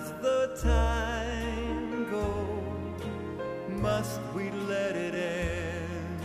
does the time go? Must we let it end?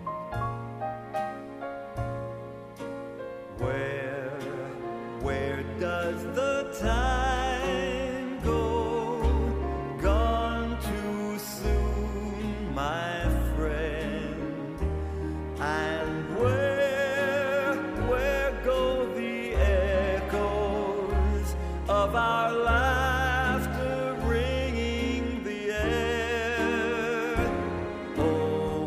Where does the time go? Gone too soon, my friend. And where go the echoes of our laughter ringing the air? Oh,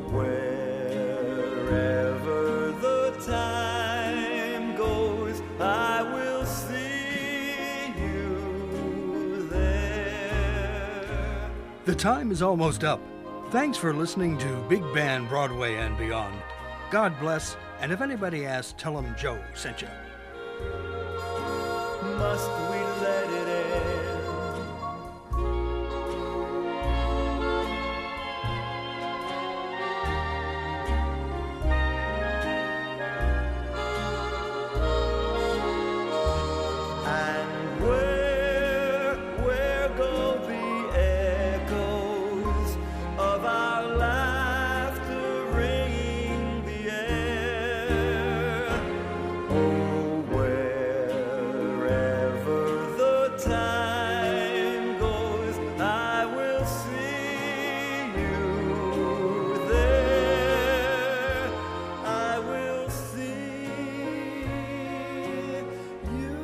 wherever the time goes, I will see you there. The time is almost up. Thanks for listening to Big Band Broadway and Beyond. God bless, and if anybody asks, tell them Joe sent you. Must we let it end? And where go the echoes of our laughter ringing the air? Oh, wherever the time goes, I will see you there. I will see you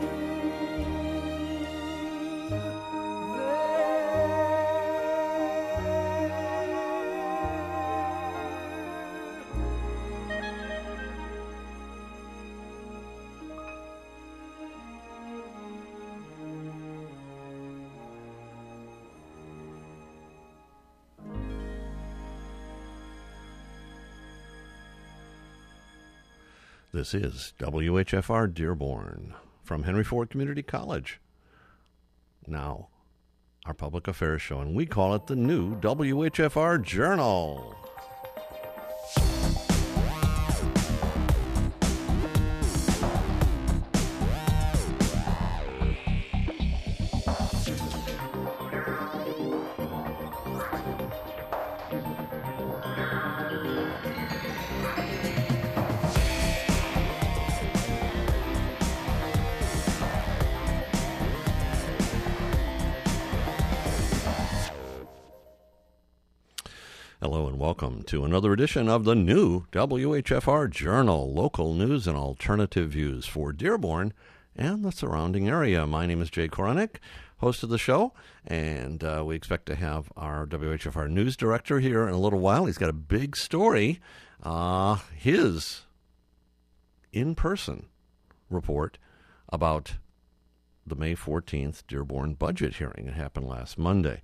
This is WHFR Dearborn from Henry Ford Community College. Now, our public affairs show, and we call it the new WHFR Journal. Hello and welcome to another edition of the new WHFR Journal, local news and alternative views for Dearborn and the surrounding area. My name is Jay Koronick, host of the show, and we expect to have our WHFR news director here in a little while. He's got a big story, his in-person report about the May 14th Dearborn budget hearing. It happened last Monday,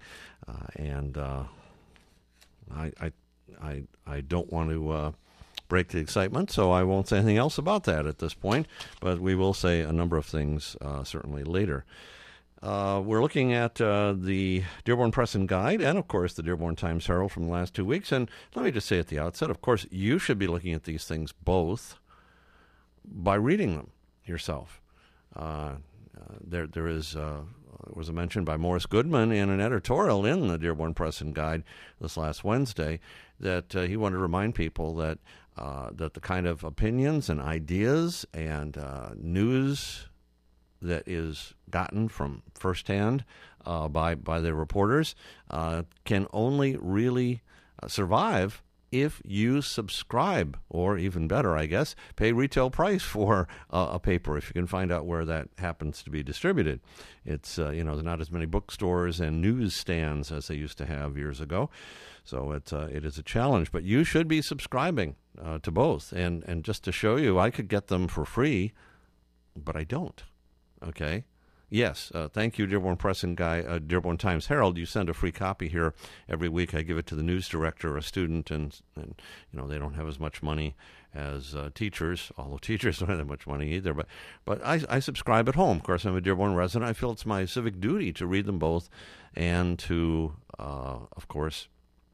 I don't want to break the excitement, so I won't say anything else about that at this point, but we will say a number of things certainly later. We're looking at the Dearborn Press and Guide and, of course, the Dearborn Times-Herald from the last 2 weeks. And let me just say at the outset, of course, you should be looking at these things both by reading them yourself. There was a mention by Morris Goodman in an editorial in the Dearborn Press and Guide this last Wednesday that he wanted to remind people that the kind of opinions and ideas and news that is gotten from firsthand by the reporters can only really survive if you subscribe, or even better, I guess, pay retail price for a paper, if you can find out where that happens to be distributed. It's, there's not as many bookstores and newsstands as they used to have years ago. So it is a challenge, but you should be subscribing to both. And just to show you, I could get them for free, but I don't. Okay? Yes, thank you, Dearborn Press and Guide, Dearborn Times-Herald. You send a free copy here every week. I give it to the news director, a student, and they don't have as much money as teachers, although teachers don't have that much money either. But I subscribe at home. Of course, I'm a Dearborn resident. I feel it's my civic duty to read them both and to, of course,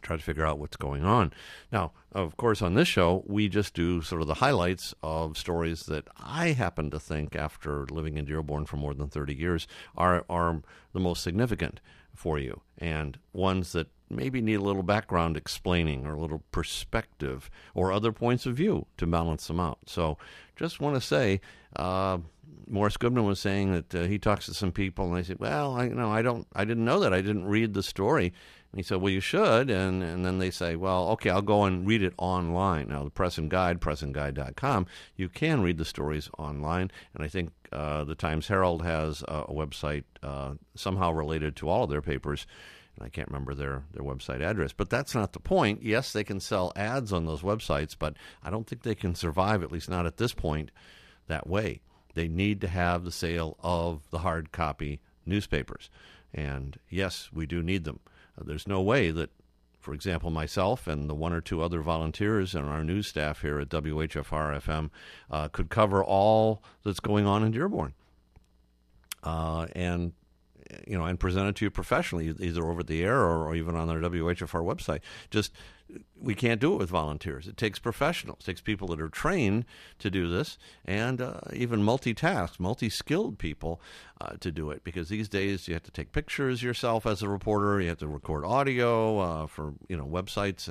try to figure out what's going on. Now, of course, on this show, we just do sort of the highlights of stories that I happen to think, after living in Dearborn for more than 30 years, are the most significant for you, and ones that maybe need a little background explaining or a little perspective or other points of view to balance them out. So just want to say, Morris Goodman was saying that he talks to some people and they say, well, I didn't know that. I didn't read the story. And he said, well, you should. And then they say, well, okay, I'll go and read it online. Now, the Press and Guide, pressandguide.com, you can read the stories online. And I think the Times-Herald has a website somehow related to all of their papers. And I can't remember their website address. But that's not the point. Yes, they can sell ads on those websites, but I don't think they can survive, at least not at this point, that way. They need to have the sale of the hard copy newspapers. And yes, we do need them. There's no way that, for example, myself and the one or two other volunteers and our news staff here at WHFR-FM could cover all that's going on in Dearborn. And present it to you professionally, either over the air or even on our WHFR website. We can't do it with volunteers. It takes professionals. It takes people that are trained to do this, and even multi-skilled people to do it. Because these days you have to take pictures yourself as a reporter. You have to record audio for websites,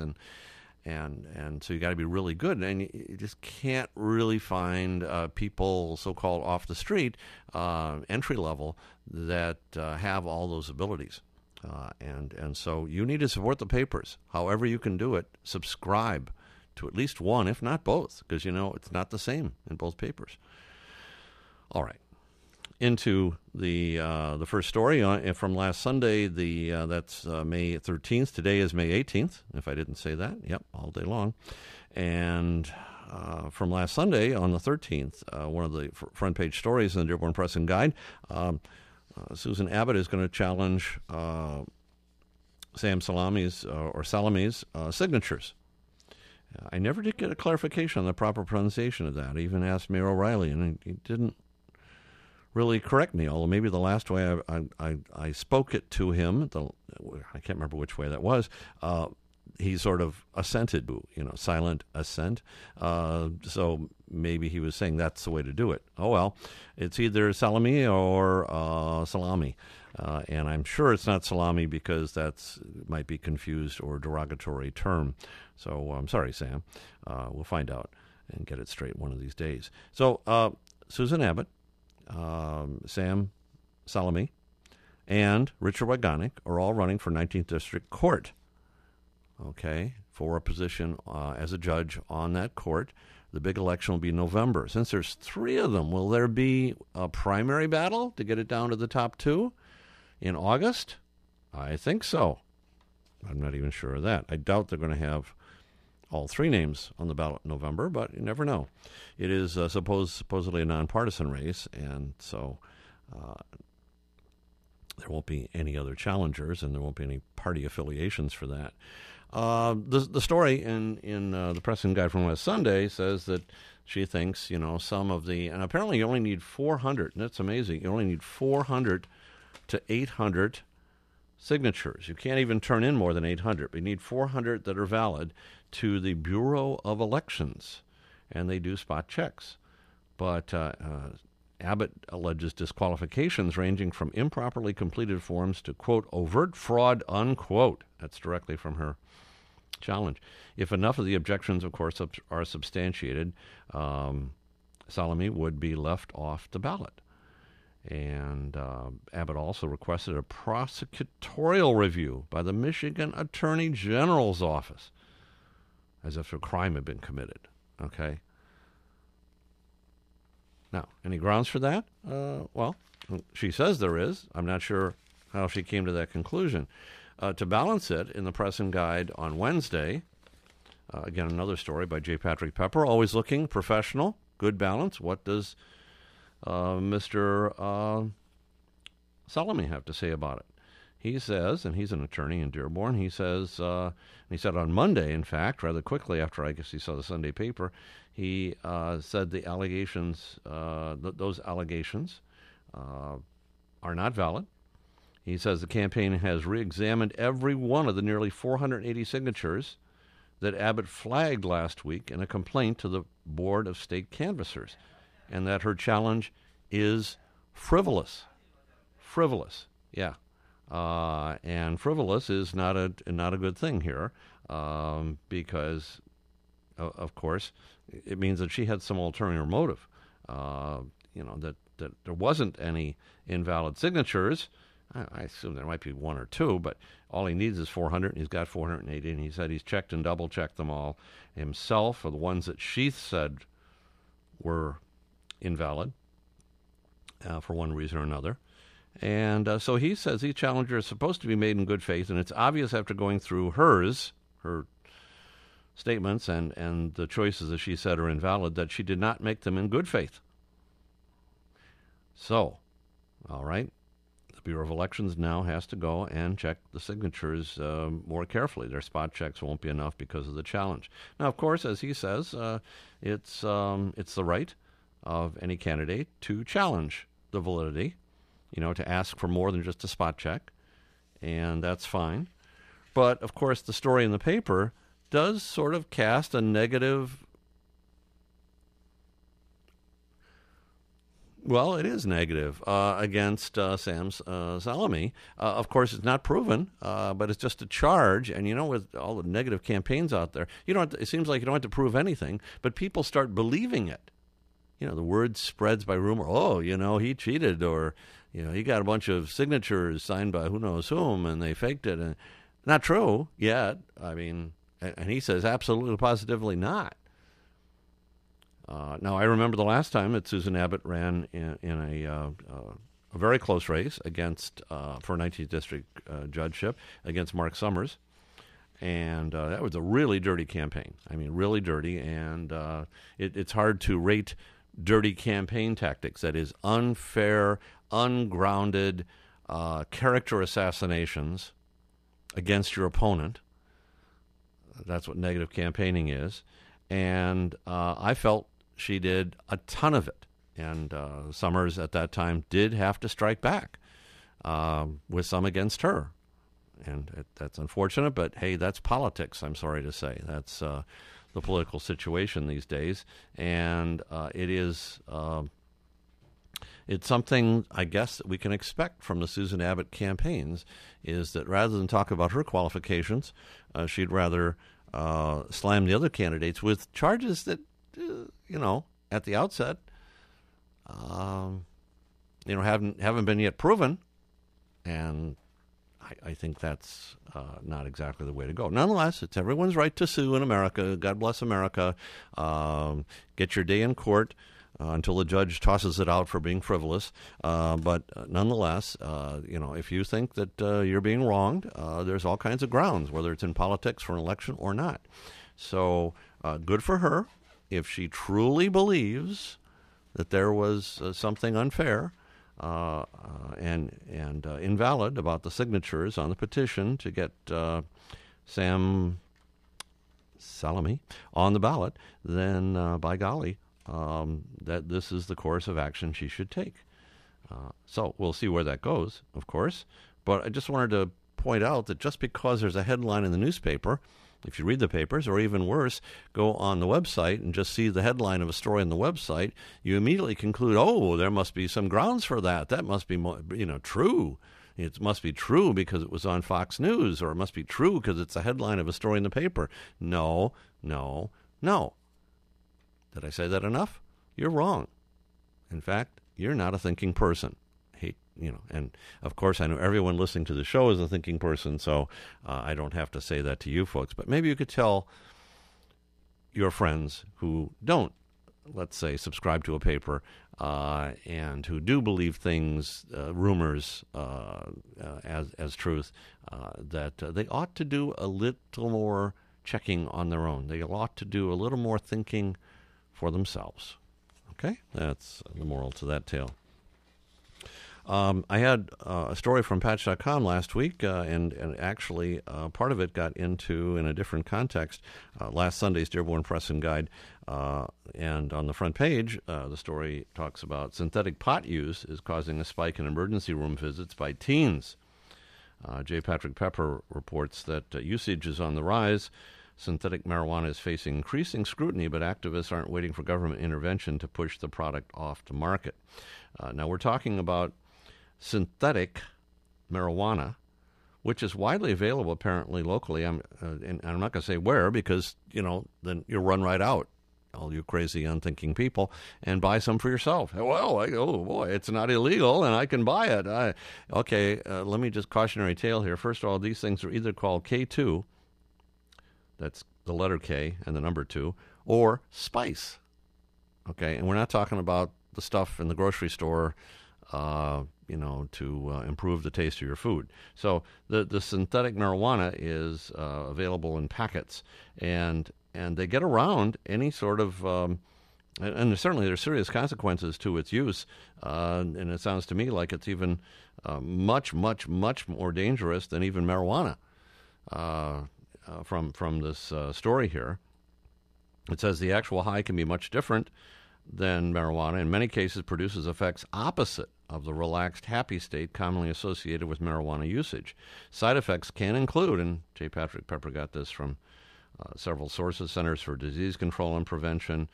and so you got to be really good. And you just can't really find people so-called off the street, entry level, that have all those abilities. And so you need to support the papers. However you can do it, subscribe to at least one, if not both, because, it's not the same in both papers. All right. Into the first story from last Sunday. That's May 13th. Today is May 18th, if I didn't say that. Yep, all day long. And from last Sunday on the 13th, one of the front page stories in the Dearborn Press and Guide, Susan Abbott is going to challenge Sam Salame's signatures. I never did get a clarification on the proper pronunciation of that. I even asked Mayor O'Reilly, and he didn't really correct me, although maybe the last way I spoke it to him, I can't remember which way that was, he sort of assented, silent assent. So maybe he was saying that's the way to do it. Oh, well, it's either Salami or Salami. And I'm sure it's not salami because might be confused or derogatory term. So I'm sorry, Sam. We'll find out and get it straight one of these days. So Susan Abbott, Sam Salami, and Richard Wagonic are all running for 19th District Court. Okay, for a position as a judge on that court. The big election will be in November. Since there's three of them, will there be a primary battle to get it down to the top two in August? I think so. I'm not even sure of that. I doubt they're going to have all three names on the ballot in November, but you never know. It is supposedly a nonpartisan race, and so there won't be any other challengers, and there won't be any party affiliations for that. The story in the Press and Guide from last Sunday says that she thinks, some of the, and apparently you only need 400, and that's amazing, you only need 400 to 800 signatures. You can't even turn in more than 800, but you need 400 that are valid to the Bureau of Elections, and they do spot checks. But Abbott alleges disqualifications ranging from improperly completed forms to, quote, overt fraud, unquote. That's directly from her challenge. If enough of the objections, of course, are substantiated, Salami would be left off the ballot. And Abbott also requested a prosecutorial review by the Michigan Attorney General's office, as if a crime had been committed. Okay. Now, any grounds for that? Well, she says there is. I'm not sure how she came to that conclusion. To balance it, in the Press and Guide on Wednesday, again, another story by J. Patrick Pepper, always looking professional, good balance. What does Mr. Salami have to say about it? He says, and he's an attorney in Dearborn, he says, he said on Monday, in fact, rather quickly after I guess he saw the Sunday paper, he said the allegations, those allegations are not valid. He says the campaign has re-examined every one of the nearly 480 signatures that Abbott flagged last week in a complaint to the Board of State Canvassers, and that her challenge is frivolous. Frivolous, yeah. And frivolous is not a good thing here, because, of course, it means that she had some ulterior motive. That there wasn't any invalid signatures. I assume there might be one or two, but all he needs is 400, and he's got 480, and he said he's checked and double-checked them all himself for the ones that she said were invalid for one reason or another. And so he says these challenges are supposed to be made in good faith, and it's obvious after going through her statements and the choices that she said are invalid that she did not make them in good faith. So, all right, the Bureau of Elections now has to go and check the signatures more carefully. Their spot checks won't be enough because of the challenge. Now, of course, as he says, it's the right of any candidate to challenge the validity, to ask for more than just a spot check, and that's fine. But, of course, the story in the paper does sort of cast a negative. Well, it is negative against Sam Salami. Of course, it's not proven, but it's just a charge. And, with all the negative campaigns out there, it seems like you don't have to prove anything, but people start believing it. The word spreads by rumor. Oh, he cheated, or, he got a bunch of signatures signed by who knows whom, and they faked it. And not true yet. I mean, and he says absolutely, positively not. Now, I remember the last time that Susan Abbott ran in a very close race against for 19th District judgeship against Mark Summers, and that was a really dirty campaign. I mean, really dirty, and it's hard to rate dirty campaign tactics. That is unfair, ungrounded character assassinations against your opponent. That's what negative campaigning is, and I felt she did a ton of it, and Summers at that time did have to strike back with some against her, and that's unfortunate, but hey, that's politics, I'm sorry to say. That's the political situation these days, and it's something, I guess, that we can expect from the Susan Abbott campaigns, is that rather than talk about her qualifications, she'd rather slam the other candidates with charges that, at the outset, haven't been yet proven, and I think that's not exactly the way to go. Nonetheless, it's everyone's right to sue in America. God bless America. Get your day in court until the judge tosses it out for being frivolous. But nonetheless, if you think that you're being wronged, there's all kinds of grounds, whether it's in politics for an election or not. So good for her. If she truly believes that there was something unfair and invalid about the signatures on the petition to get Sam Salami on the ballot, then by golly, that this is the course of action she should take. So we'll see where that goes, of course. But I just wanted to point out that just because there's a headline in the newspaper, if you read the papers, or even worse, go on the website and just see the headline of a story on the website, you immediately conclude, oh, there must be some grounds for that. That must be, true. It must be true because it was on Fox News, or it must be true because it's a headline of a story in the paper. No. Did I say that enough? You're wrong. In fact, you're not a thinking person. And of course, I know everyone listening to the show is a thinking person, so I don't have to say that to you folks. But maybe you could tell your friends who don't, let's say, subscribe to a paper and who do believe things, rumors, as truth, that they ought to do a little more checking on their own. They ought to do a little more thinking for themselves. Okay? That's the moral to that tale. I had a story from Patch.com last week, and actually part of it got into, in a different context, last Sunday's Dearborn Press and Guide. And on the front page, the story talks about synthetic pot use is causing a spike in emergency room visits by teens. J. Patrick Pepper reports that usage is on the rise. Synthetic marijuana is facing increasing scrutiny, but activists aren't waiting for government intervention to push the product off the market. Now, we're talking about synthetic marijuana, which is widely available apparently locally. And I'm not going to say where because, then you'll run right out, all you crazy, unthinking people, and buy some for yourself. Well, oh boy, it's not illegal and I can buy it. Let me just cautionary tale here. First of all, these things are either called K2, that's the letter K and the number 2, or spice. Okay, and we're not talking about the stuff in the grocery store, to improve the taste of your food. So the synthetic marijuana is available in packets, and they get around any sort of, and certainly there's serious consequences to its use, and it sounds to me like it's even much, much, much more dangerous than even marijuana. From this story here, it says the actual high can be much different than marijuana. In many cases, produces effects opposite of the relaxed, happy state commonly associated with marijuana usage. Side effects can include, and J. Patrick Pepper got this from several sources, Centers for Disease Control and Prevention,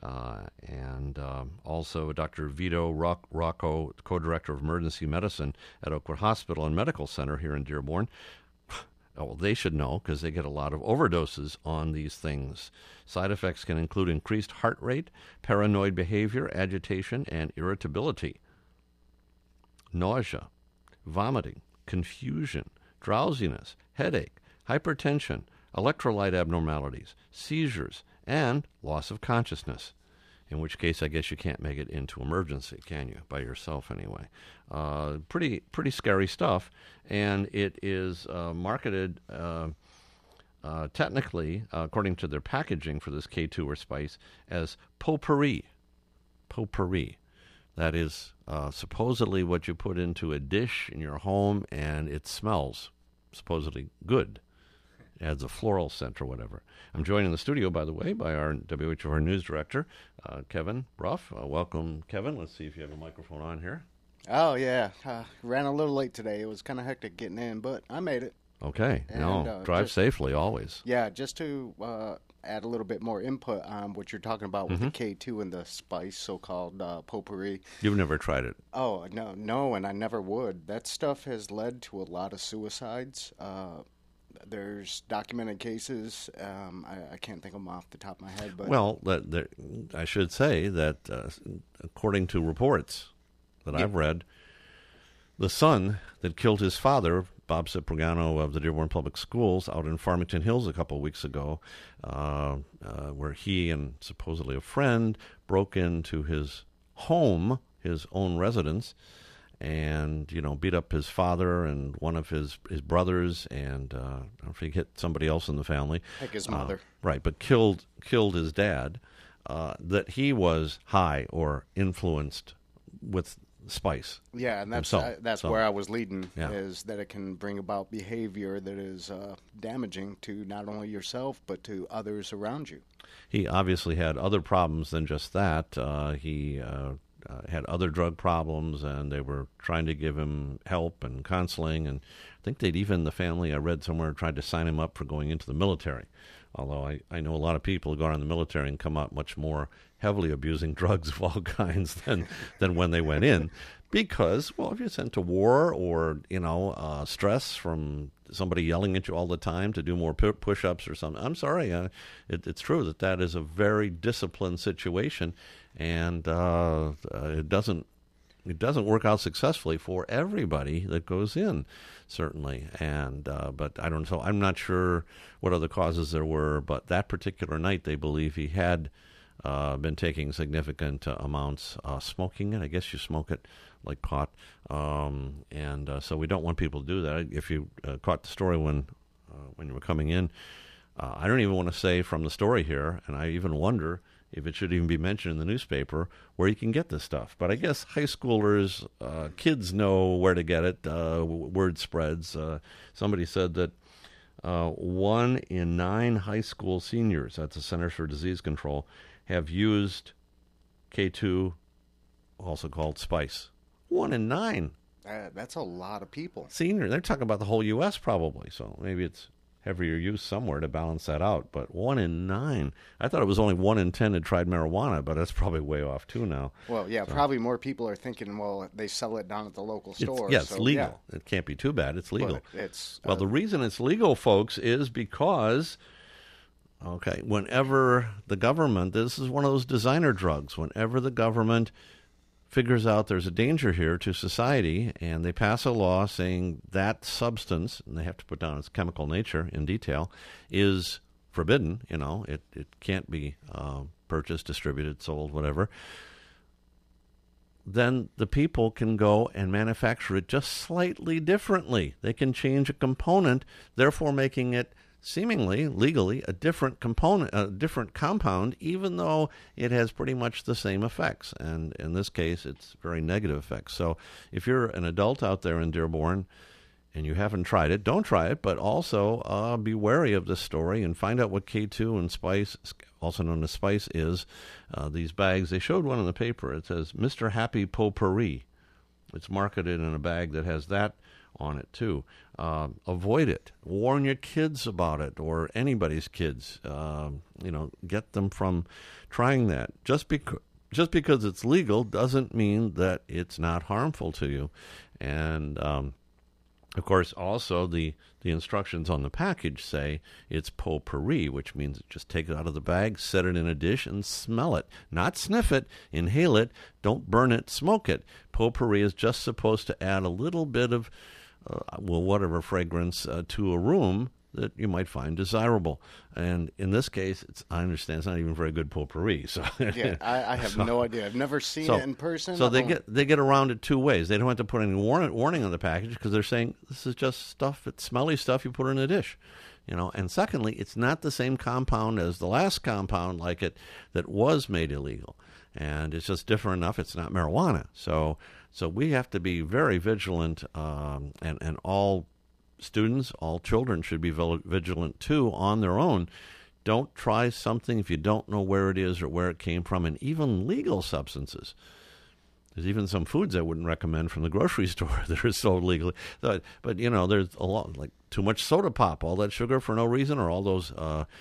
and also Dr. Vito Rocco, co-director of emergency medicine at Oakwood Hospital and Medical Center here in Dearborn. Well, they should know because they get a lot of overdoses on these things. Side effects can include increased heart rate, paranoid behavior, agitation, and irritability, nausea, vomiting, confusion, drowsiness, headache, hypertension, electrolyte abnormalities, seizures, and loss of consciousness. In which case, I guess you can't make it into emergency, can you? By yourself, anyway. Pretty scary stuff, and it is marketed technically, according to their packaging for this K2 or spice, as potpourri. Potpourri. That is supposedly what you put into a dish in your home, and it smells supposedly good. Adds a floral scent or whatever. I'm joined in the studio, by the way, by our WHR News Director, Kevin Ruff. Welcome, Kevin. Let's see if you have a microphone on here. Oh, yeah. Ran a little late today. It was kind of hectic getting in, but I made it. Okay. And, drive safely, always. Yeah, just to add a little bit more input on what you're talking about with the K2 and the spice, so-called potpourri. You've never tried it? Oh, no, and I never would. That stuff has led to a lot of suicides. There's documented cases. I can't think of them off the top of my head. But well, I should say that according to reports that I've read, the son that killed his father, Bob Cipriano of the Dearborn Public Schools, out in Farmington Hills a couple of weeks ago, where he and supposedly a friend broke into his home, his own residence, and, beat up his father and one of his brothers, and I forget somebody else in the family. Like his mother. Right, but killed his dad, that he was high or influenced with spice. Yeah, and that's where I was leading, is that it can bring about behavior that is damaging to not only yourself, but to others around you. He obviously had other problems than just that. He had other drug problems, and they were trying to give him help and counseling, and I think the family, I read somewhere, tried to sign him up for going into the military, although I know a lot of people who go in the military and come out much more heavily abusing drugs of all kinds than when they went in, because, well, if you're sent to war or, stress from somebody yelling at you all the time to do more push-ups or something, I'm sorry, it's true that is a very disciplined situation, and it doesn't work out successfully for everybody that goes in, certainly. And but I don't know. I'm not sure what other causes there were, but that particular night, they believe he had been taking significant amounts, smoking it. I guess you smoke it like pot, and so we don't want people to do that. If you caught the story when you were coming in, I don't even want to say from the story here, and I even wonder if it should even be mentioned in the newspaper where you can get this stuff. But I guess high schoolers, kids know where to get it. Word spreads. Somebody said that 1 in 9 high school seniors at the Centers for Disease Control have used K2, also called spice. 1 in 9. That's a lot of people. Senior, they're talking about the whole U.S. probably, so maybe it's heavier use somewhere to balance that out. But 1 in 9. I thought it was only 1 in 10 had tried marijuana, but that's probably way off too now. Well, yeah, probably more people are thinking, well, they sell it down at the local store. It's legal. Yeah. It can't be too bad. It's legal. Well, the reason it's legal, folks, is because, whenever the government, this is one of those designer drugs, whenever the government figures out there's a danger here to society, and they pass a law saying that substance, and they have to put down its chemical nature in detail, is forbidden, it can't be purchased, distributed, sold, whatever, then the people can go and manufacture it just slightly differently. They can change a component, therefore making it seemingly, legally, a different component, a different compound, even though it has pretty much the same effects. And in this case, it's very negative effects. So if you're an adult out there in Dearborn and you haven't tried it, don't try it, but also be wary of this story and find out what K2 and Spice, also known as Spice, is. These bags, they showed one in the paper. It says Mr. Happy Potpourri. It's marketed in a bag that has that on it too. Avoid it. Warn your kids about it, or anybody's kids. Get them from trying that. Just because it's legal doesn't mean that it's not harmful to you. And of course, also the instructions on the package say it's potpourri, which means just take it out of the bag, set it in a dish, and smell it. Not sniff it, inhale it, don't burn it, smoke it. Potpourri is just supposed to add a little bit of whatever fragrance to a room that you might find desirable. And in this case, I understand it's not even very good potpourri. So yeah, I have no idea. I've never seen it in person. So they get around it two ways. They don't have to put any warning on the package because they're saying this is just stuff, it's smelly stuff you put in a dish. And secondly, it's not the same compound as the last compound like it that was made illegal. And it's just different enough. It's not marijuana. So we have to be very vigilant, and all students, all children should be vigilant too on their own. Don't try something if you don't know where it is or where it came from, and even legal substances. There's even some foods I wouldn't recommend from the grocery store that are sold legally. But there's a lot, like too much soda pop, all that sugar for no reason, or all those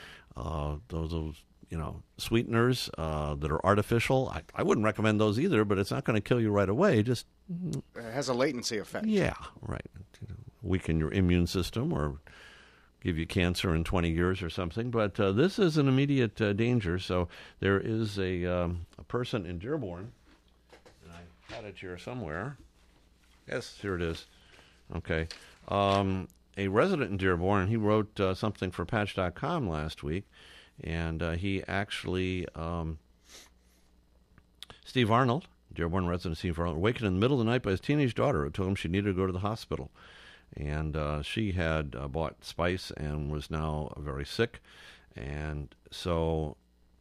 sweeteners that are artificial. I wouldn't recommend those either, but it's not going to kill you right away. Just it has a latency effect. Yeah, right. Weaken your immune system or give you cancer in 20 years or something. But this is an immediate danger. So there is a person in Dearborn, and I had it here somewhere. Yes, here it is. Okay. A resident in Dearborn, he wrote something for Patch.com last week. And he actually, Steve Arnold, Dearborn resident Steve Arnold, awakened in the middle of the night by his teenage daughter who told him she needed to go to the hospital. And she had bought Spice and was now very sick. And so,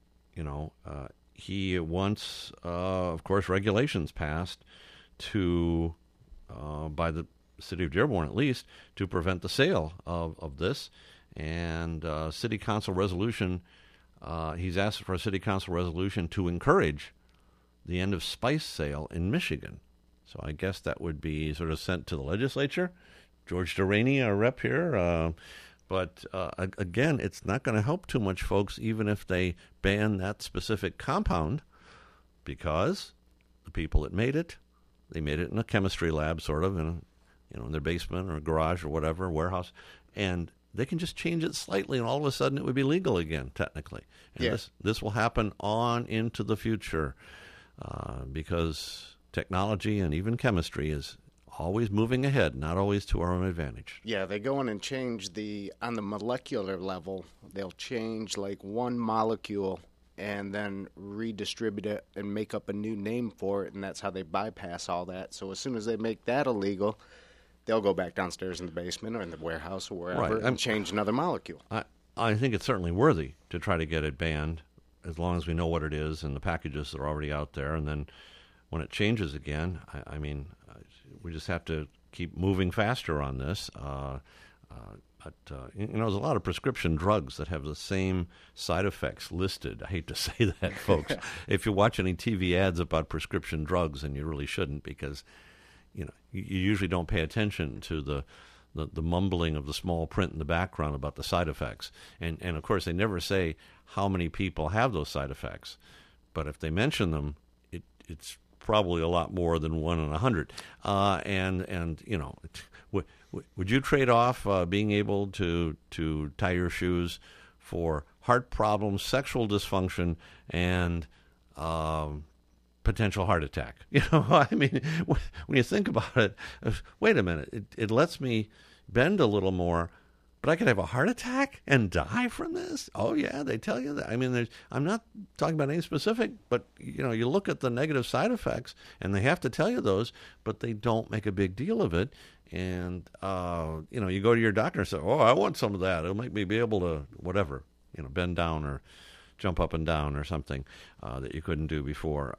he wants, of course, regulations passed to, by the city of Dearborn at least, to prevent the sale of this. And city council resolution, he's asked for a city council resolution to encourage the end of Spice sale in Michigan. So I guess that would be sort of sent to the legislature. George Delaney, our rep here. But again, it's not going to help too much, folks, even if they ban that specific compound, because the people that made it, they made it in a chemistry lab, sort of, in their basement or garage or whatever, warehouse, and they can just change it slightly, and all of a sudden it would be legal again, technically. And this will happen on into the future because technology and even chemistry is always moving ahead, not always to our own advantage. Yeah, they go in and change on the molecular level, they'll change like one molecule and then redistribute it and make up a new name for it, and that's how they bypass all that. So as soon as they make that illegal, they'll go back downstairs in the basement or in the warehouse or wherever and change another molecule. I think it's certainly worthy to try to get it banned as long as we know what it is and the packages that are already out there. And then when it changes again, I mean, we just have to keep moving faster on this. There's a lot of prescription drugs that have the same side effects listed. I hate to say that, folks. If you watch any TV ads about prescription drugs, and you really shouldn't, because you usually don't pay attention to the mumbling of the small print in the background about the side effects. And of course, they never say how many people have those side effects. But if they mention them, it's probably a lot more than 1 in 100. Would you trade off being able to tie your shoes for heart problems, sexual dysfunction, and potential heart attack? I mean, when you think about it, wait a minute, it lets me bend a little more, but I could have a heart attack and die from this? Oh, yeah, they tell you that. I mean, I'm not talking about any specific, but, you look at the negative side effects, and they have to tell you those, but they don't make a big deal of it. And, you go to your doctor and say, oh, I want some of that. It'll make me be able to, whatever, bend down or jump up and down or something that you couldn't do before.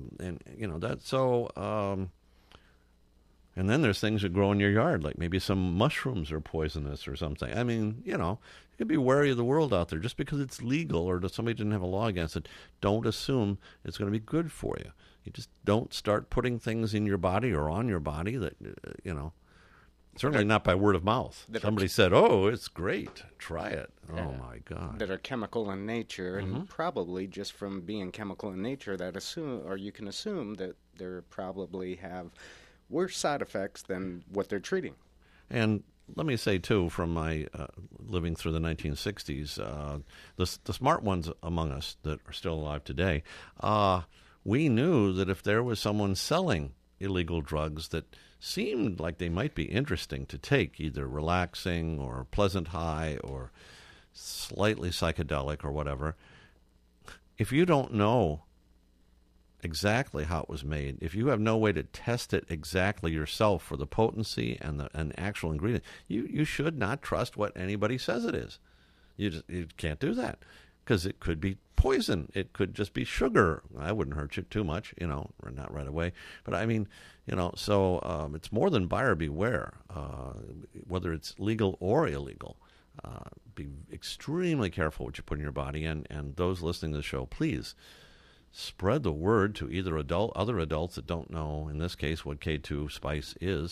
And then there's things that grow in your yard, like maybe some mushrooms are poisonous or something. I mean, you could be wary of the world out there. Just because it's legal or that somebody didn't have a law against it, don't assume it's going to be good for you. You just don't start putting things in your body or on your body that, certainly not by word of mouth. Somebody said, oh, it's great, try it. Oh, my God. That are chemical in nature, and probably just from being chemical in nature, you can assume that they probably have worse side effects than what they're treating. And let me say, too, from my living through the 1960s, the smart ones among us that are still alive today, we knew that if there was someone selling illegal drugs that seemed like they might be interesting to take, either relaxing or pleasant high or slightly psychedelic or whatever, if you don't know exactly how it was made, if you have no way to test it exactly yourself for the potency and the actual ingredient, you should not trust what anybody says it is. You can't do that, because it could be poison. It could just be sugar. I wouldn't hurt you too much, or not right away. But I mean, so it's more than buyer beware, whether it's legal or illegal. Be extremely careful what you put in your body. And those listening to the show, please spread the word to either other adults that don't know, in this case, what K2 spice is,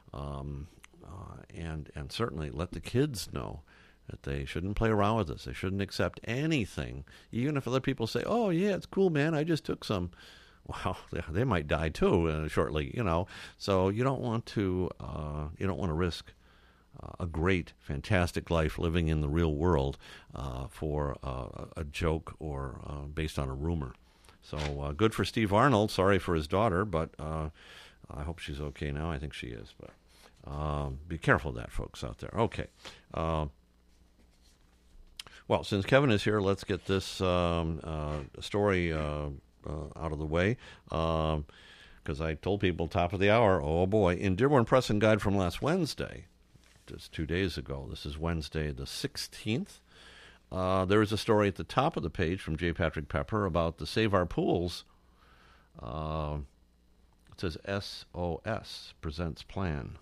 and certainly let the kids know that they shouldn't play around with this. They shouldn't accept anything, even if other people say, oh, yeah, it's cool, man, I just took some. Well, they might die, too, shortly, So you don't want to risk a great, fantastic life living in the real world for a joke or based on a rumor. So good for Steve Arnold. Sorry for his daughter, but I hope she's okay now. I think she is. But be careful of that, folks out there. Okay. Well, since Kevin is here, let's get this story out of the way. Because I told people top of the hour, oh boy, in Dearborn Press and Guide from last Wednesday, just 2 days ago, this is Wednesday the 16th, there is a story at the top of the page from J. Patrick Pepper about the Save Our Pools. It says SOS presents plan.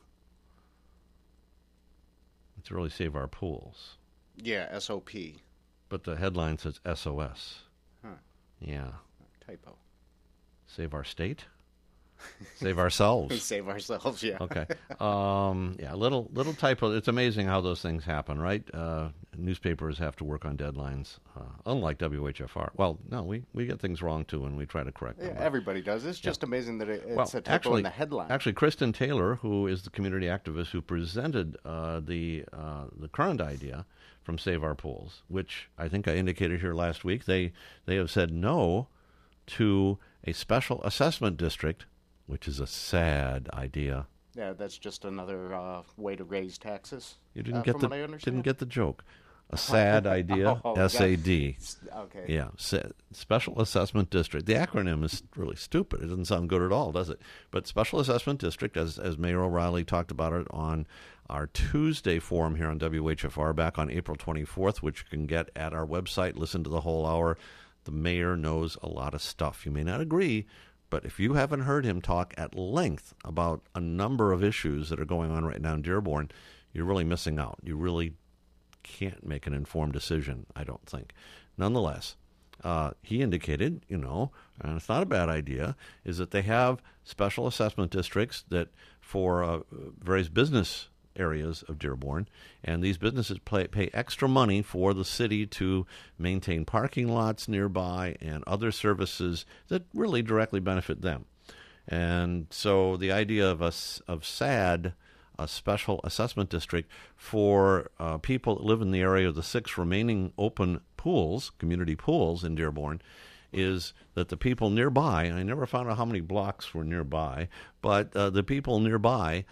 It's really Save Our Pools. Yeah, SOP. But the headline says SOS. Huh. Yeah. Typo. Save our state? Save ourselves. Save ourselves, yeah. Okay. Yeah, little typo. It's amazing how those things happen, right? Newspapers have to work on deadlines, unlike WHFR. Well, no, we get things wrong, too, and we try to correct them. Yeah, everybody does. It's just amazing that it's a typo in the headline. Actually, Kristen Taylor, who is the community activist who presented the current idea from Save Our Pools, which I think I indicated here last week, they have said no to a special assessment district, which is a sad idea. Yeah, that's just another way to raise taxes. You didn't get the joke. A sad idea, SAD. Okay. Yeah, Special Assessment District. The acronym is really stupid. It doesn't sound good at all, does it? But Special Assessment District, as Mayor O'Reilly talked about it on our Tuesday forum here on WHFR back on April 24th, which you can get at our website. Listen to the whole hour. The mayor knows a lot of stuff. You may not agree, but if you haven't heard him talk at length about a number of issues that are going on right now in Dearborn, you're really missing out. You really can't make an informed decision, I don't think. Nonetheless, he indicated, and it's not a bad idea, is that they have special assessment districts that for various business areas of Dearborn, and these businesses pay extra money for the city to maintain parking lots nearby and other services that really directly benefit them. And so the idea of SAD, a special assessment district for people that live in the area of the 6 remaining open pools, community pools in Dearborn, is that the people nearby, and I never found out how many blocks were nearby, but the people nearby,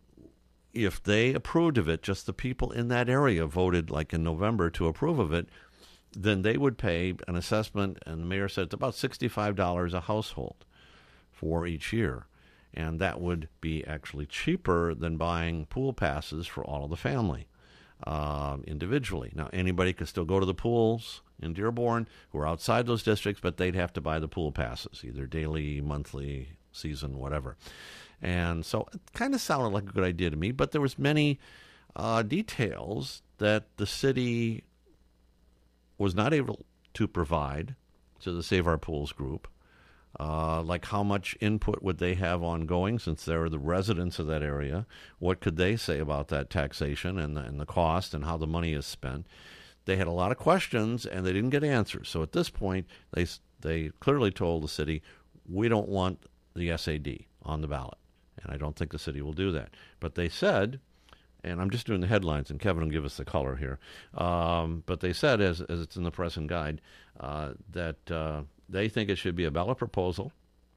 if they approved of it, just the people in that area voted like in November to approve of it, then they would pay an assessment, and the mayor said it's about $65 a household for each year. And that would be actually cheaper than buying pool passes for all of the family individually. Now, anybody could still go to the pools in Dearborn who are outside those districts, but they'd have to buy the pool passes, either daily, monthly, season, whatever. And so it kind of sounded like a good idea to me, but there was many details that the city was not able to provide to the Save Our Pools group. Like how much input would they have ongoing since they're the residents of that area? What could they say about that taxation and the cost and how the money is spent? They had a lot of questions and they didn't get answers. So at this point, they clearly told the city, we don't want the SAD on the ballot. And I don't think the city will do that. But they said, and I'm just doing the headlines, and Kevin will give us the color here. But they said, as it's in the Press and Guide, that they think it should be a ballot proposal,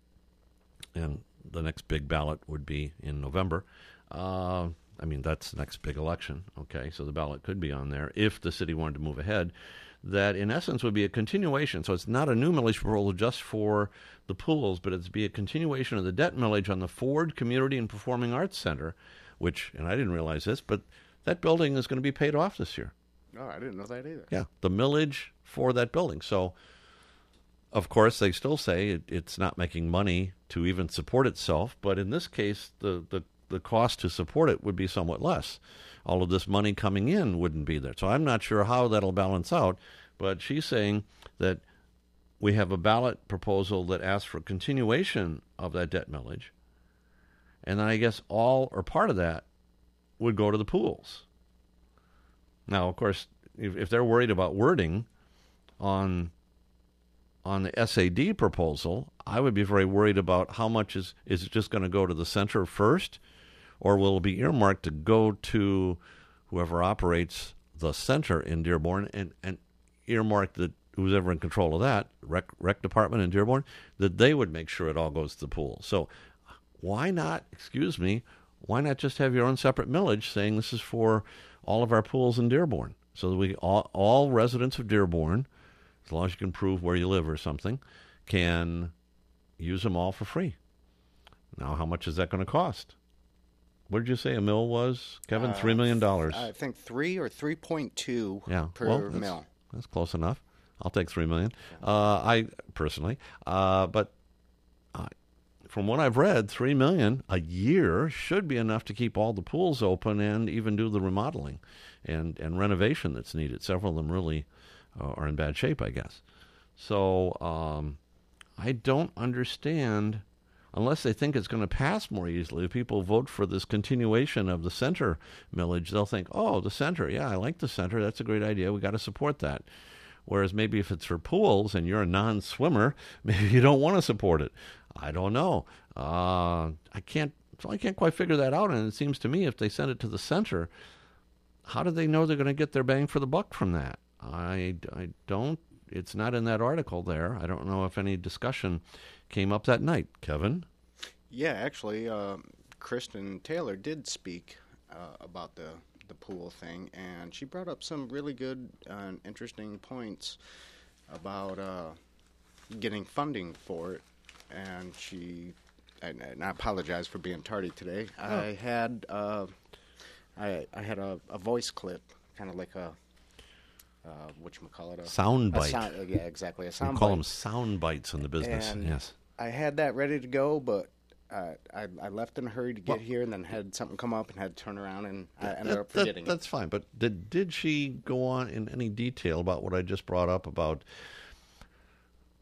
and the next big ballot would be in November. That's the next big election. Okay, so the ballot could be on there if the city wanted to move ahead. That, in essence, would be a continuation. So it's not a new millage proposal just for the pools, but it's be a continuation of the debt millage on the Ford Community and Performing Arts Center, which, and I didn't realize this, but that building is going to be paid off this year. Oh, I didn't know that either. Yeah, the millage for that building. So, of course, they still say it's not making money to even support itself, but in this case, the cost to support it would be somewhat less. All of this money coming in wouldn't be there. So I'm not sure how that'll balance out, but she's saying that we have a ballot proposal that asks for continuation of that debt millage, and then I guess all or part of that would go to the pools. Now, of course, if they're worried about wording on the SAD proposal, I would be very worried about how much is it just going to go to the center first, or will it be earmarked to go to whoever operates the center in Dearborn and earmark that who's ever in control of that, rec department in Dearborn, that they would make sure it all goes to the pool. So why not just have your own separate millage saying this is for all of our pools in Dearborn, so that we all residents of Dearborn, as long as you can prove where you live or something, can use them all for free. Now, how much is that going to cost? What did you say a mill was, Kevin? $3 million. I think 3 or 3.2 per mill. That's close enough. I'll take $3 million. I personally, but from what I've read, $3 million a year should be enough to keep all the pools open and even do the remodeling and renovation that's needed. Several of them really are in bad shape, I guess. So I don't understand, unless they think it's going to pass more easily. If people vote for this continuation of the center millage, they'll think, oh, the center, yeah, I like the center. That's a great idea. We got to support that. Whereas maybe if it's for pools and you're a non-swimmer, maybe you don't want to support it. I don't know. I can't quite figure that out. And it seems to me if they send it to the center, how do they know they're going to get their bang for the buck from that? I don't. It's not in that article there. I don't know if any discussion came up that night. Kevin? Yeah, actually, Kristen Taylor did speak about the pool thing, and she brought up some really good and interesting points about getting funding for it. And and I apologize for being tardy today. Oh. I had a voice clip, kind of like a whatchamacallit? Sound bite. Yeah, exactly. A sound bite. We call them sound bites in the business. And yes. I had that ready to go, but I left in a hurry to get here, and then had something come up and had to turn around, and I ended up forgetting. That's fine. But did she go on in any detail about what I just brought up about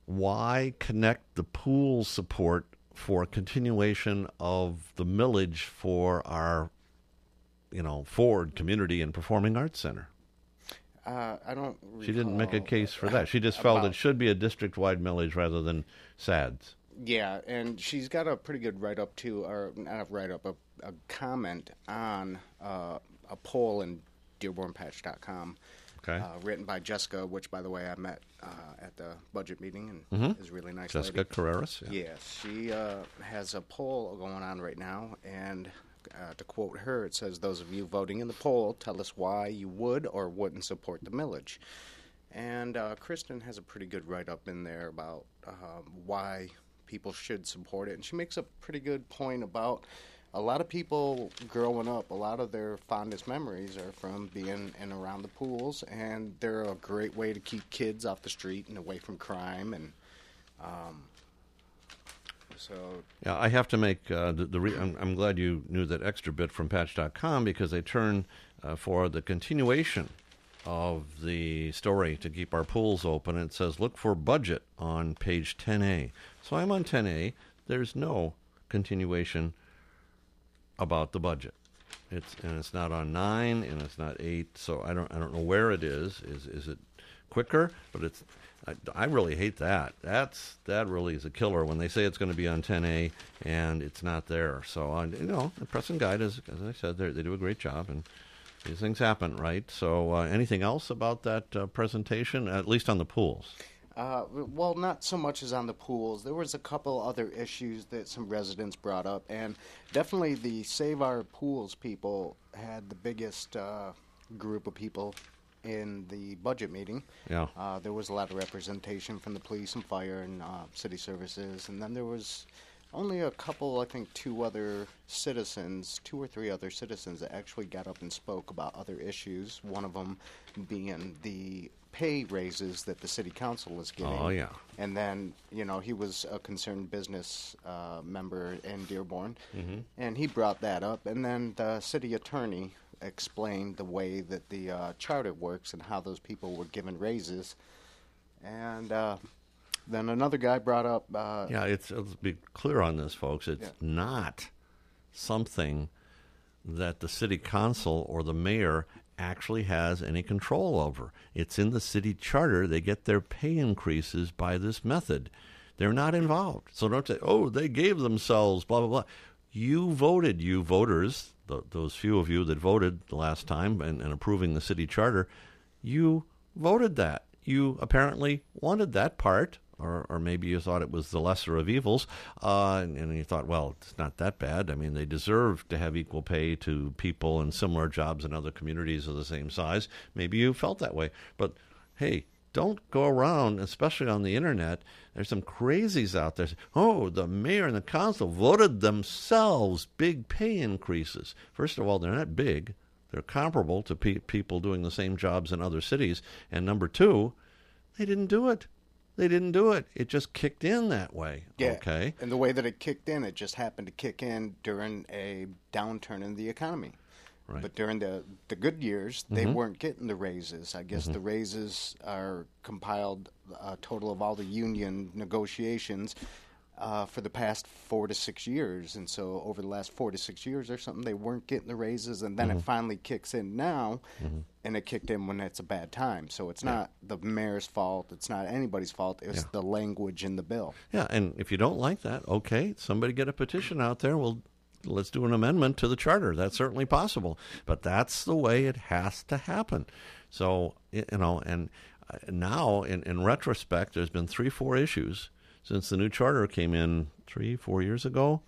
why connect the pool support for continuation of the millage for our, Ford Community and Performing Arts Center? I don't. She didn't make a recall case for that. She just felt about- it should be a district-wide millage rather than SADS. Yeah, and she's got a pretty good write-up too, or not a write-up, a comment on a poll in DearbornPatch.com. Okay. Written by Jessica, which, by the way, I met at the budget meeting, and is a really nice Jessica lady. Carreras. Yes, she has a poll going on right now, and to quote her, it says, "Those of you voting in the poll, tell us why you would or wouldn't support the millage." And Kristen has a pretty good write-up in there about why people should support it, and she makes a pretty good point about a lot of people growing up, a lot of their fondest memories are from being in around the pools, and they're a great way to keep kids off the street and away from crime. And so, Yeah, I have to make I'm glad you knew that extra bit from Patch.com because they turn for the continuation of the story to keep our pools open. It says, look for budget on page 10A. So I'm on 10A. There's no continuation about the budget. It's not on 9 and it's not 8. So I don't know where it is. Is it quicker? But I really hate that. That really is a killer when they say it's going to be on 10A and it's not there. So the Press and Guide is, as I said, they do a great job, and these things happen, right? So anything else about that presentation, at least on the pools? Well, not so much as on the pools. There was a couple other issues that some residents brought up, and definitely the Save Our Pools people had the biggest group of people in the budget meeting. Yeah. There was a lot of representation from the police and fire and city services, and then there was only a couple, I think two or three other citizens that actually got up and spoke about other issues, one of them being the pay raises that the city council was getting. Oh, yeah. And then, he was a concerned business member in Dearborn, and he brought that up. And then the city attorney explained the way that the charter works and how those people were given raises. And then another guy brought up... let's be clear on this, folks. It's not something that the city council or the mayor actually has any control over. It's in the city charter. They get their pay increases by this method. They're not involved. So don't say, they gave themselves, blah, blah, blah. You voted, you voters, those few of you that voted the last time and approving the city charter, you voted that. You apparently wanted that part, or maybe you thought it was the lesser of evils, and you thought, well, it's not that bad. I mean, they deserve to have equal pay to people in similar jobs in other communities of the same size. Maybe you felt that way. But, hey, don't go around, especially on the Internet. There's some crazies out there. The mayor and the council voted themselves big pay increases. First of all, they're not big. They're comparable to people doing the same jobs in other cities. And number two, they didn't do it. They didn't do it. It just kicked in that way. Yeah. Okay. And the way that it kicked in, it just happened to kick in during a downturn in the economy. Right. But during the good years, they weren't getting the raises. I guess the raises are compiled a total of all the union negotiations for the past 4 to 6 years. And so over the last 4 to 6 years or something, they weren't getting the raises. And then it finally kicks in now, and it kicked in when it's a bad time. So it's not the mayor's fault. It's not anybody's fault. It's the language in the bill. Yeah, and if you don't like that, okay, somebody get a petition out there. Well, let's do an amendment to the charter. That's certainly possible. But that's the way it has to happen. So, and now in retrospect, there's been 3-4 issues since the new charter came in 3-4 years ago,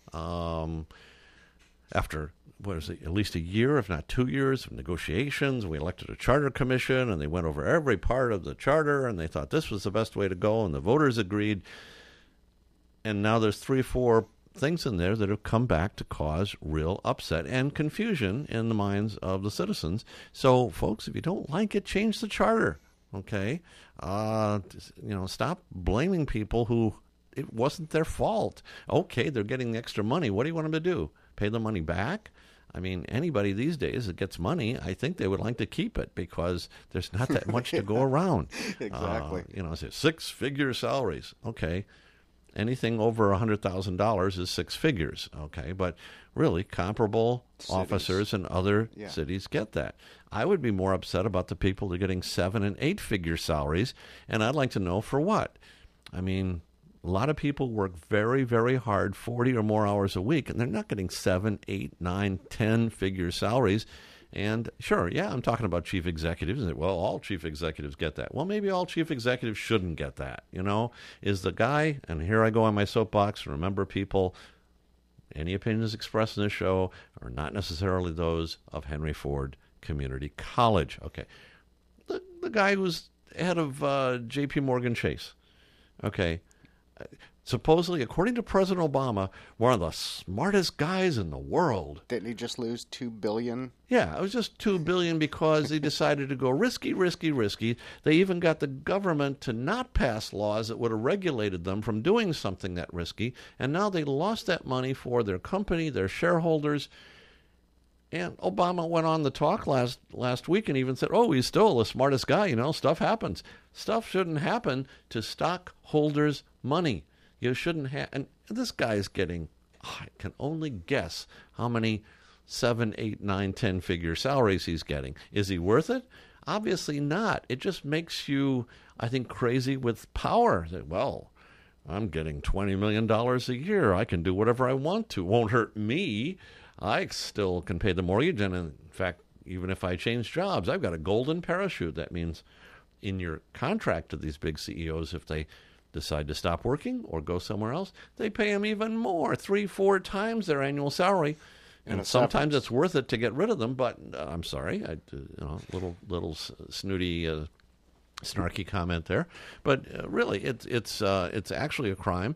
after, at least a year, if not 2 years of negotiations. We elected a charter commission, and they went over every part of the charter, and they thought this was the best way to go, and the voters agreed. And now there's 3-4 things in there that have come back to cause real upset and confusion in the minds of the citizens. So, folks, if you don't like it, change the charter, okay? Stop blaming people who it wasn't their fault. Okay, they're getting the extra money. What do you want them to do? Pay the money back? I mean, anybody these days that gets money, I think they would like to keep it because there's not that much to go around. Exactly. Say 6-figure salaries. Okay. Anything over $100,000 is 6 figures. Okay. But really, comparable officers in other cities get that. I would be more upset about the people that are getting 7- and 8-figure salaries, and I'd like to know for what. I mean, a lot of people work very, very hard, 40 or more hours a week, and they're not getting 7, 8, 9, 10-figure salaries. And sure, I'm talking about chief executives. Well, all chief executives get that. Well, maybe all chief executives shouldn't get that. Is the guy, and here I go on my soapbox, remember people, any opinions expressed in this show are not necessarily those of Henry Ford Community College. Okay. The guy who's head of J.P. Morgan Chase. Okay. Supposedly, according to President Obama, one of the smartest guys in the world. Didn't he just lose $2 billion? Yeah, it was just $2 billion because he decided to go risky. They even got the government to not pass laws that would have regulated them from doing something that risky, and now they lost that money for their company, their shareholders. And Obama went on the talk last week and even said, he's still the smartest guy. Stuff happens. Stuff shouldn't happen to stockholders' money. You shouldn't have. And this guy is getting, I can only guess how many 7, 8, 9, 10-figure salaries he's getting. Is he worth it? Obviously not. It just makes you, I think, crazy with power. Well, I'm getting $20 million a year. I can do whatever I want to. Won't hurt me. I still can pay the mortgage, and in fact, even if I change jobs, I've got a golden parachute. That means in your contract to these big CEOs, if they decide to stop working or go somewhere else, they pay them even more, 3-4 times their annual salary. And sometimes it's worth it to get rid of them, but I'm sorry, little snooty, snarky comment there, but really, it's actually a crime.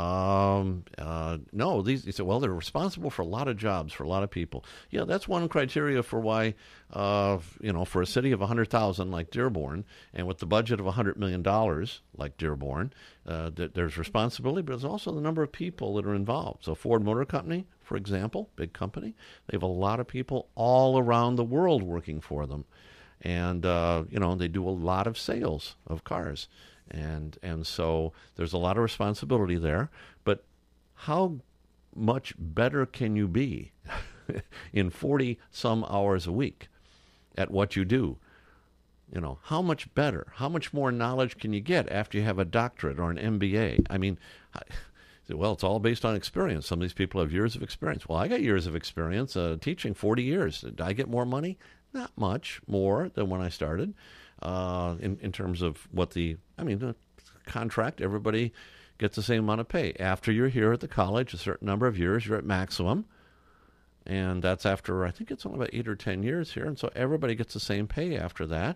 No, you say, well, they're responsible for a lot of jobs for a lot of people. Yeah, that's one criteria for why, for a city of 100,000 like Dearborn, and with the budget of $100 million like Dearborn, there's responsibility, but there's also the number of people that are involved. So Ford Motor Company, for example, big company, they have a lot of people all around the world working for them. And, they do a lot of sales of cars. And so there's a lot of responsibility there. But how much better can you be in 40-some hours a week at what you do? How much better? How much more knowledge can you get after you have a doctorate or an MBA? I mean, well, it's all based on experience. Some of these people have years of experience. Well, I got years of experience teaching, 40 years. Did I get more money? Not much more than when I started in terms of what the contract, everybody gets the same amount of pay. After you're here at the college, a certain number of years, you're at maximum. And that's after, I think it's only about 8 or 10 years here. And so everybody gets the same pay after that.